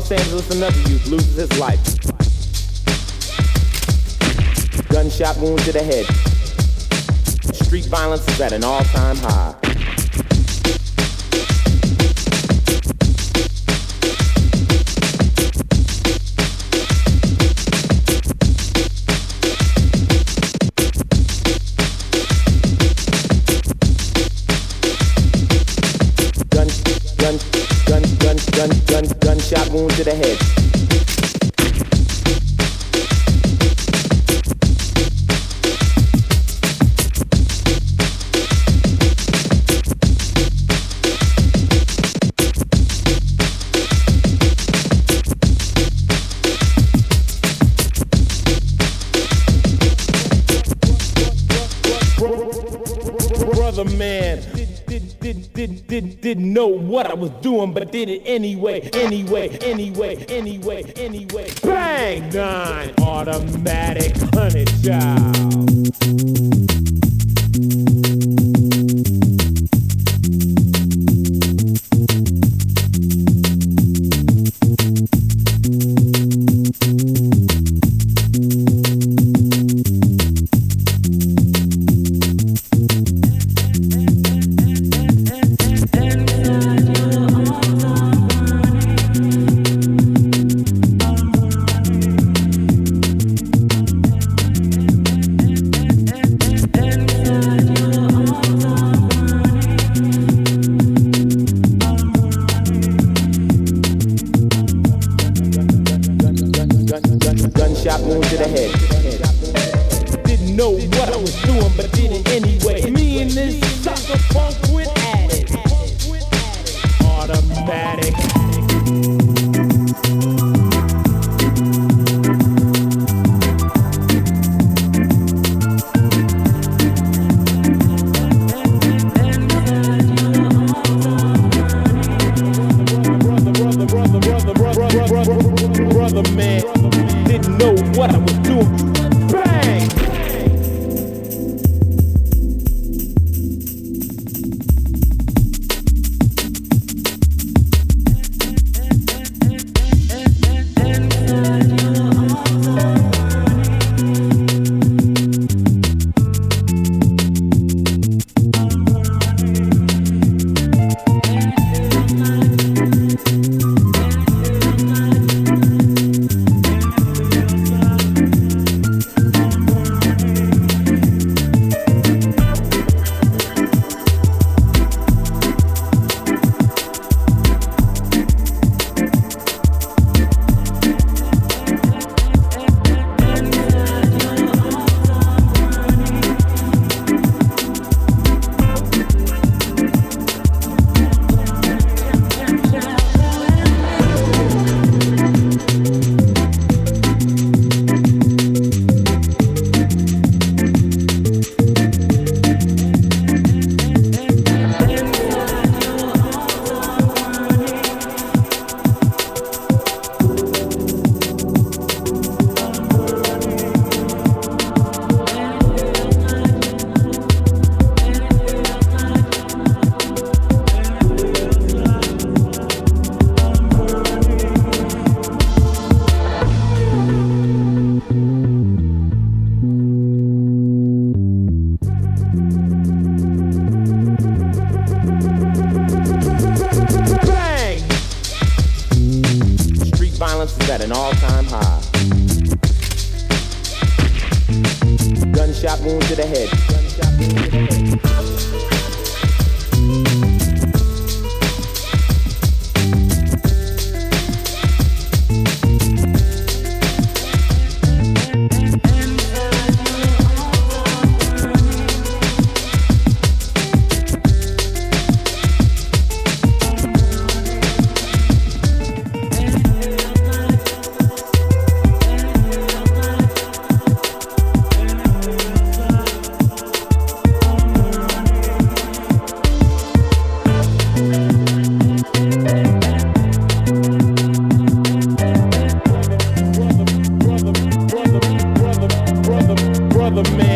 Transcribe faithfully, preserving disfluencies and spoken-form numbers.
Los Angeles, another youth loses his life. Gunshot wound to the head. Street violence is at an all-time high. Gun, gun, gun, gun, gun, gun, gunshot wound to the head. Brother man didn't, didn't, didn't, didn't, didn't, didn't know what I was doing, but did it anyway, anyway, anyway, anyway, anyway. Bang! Nine automatic honey child. Gunshot wound to the head. Didn't know what I was doing, but did it anyway. Me and this sucker punk went at it. Automatic. Brother man didn't know what I was doing. Bang! Is at an all-time high. Gunshot wound to the head. Gunshot wound to the head. Brother man